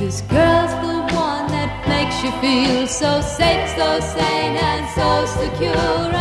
This girl's the one that makes you feel so safe, so sane, and so secure.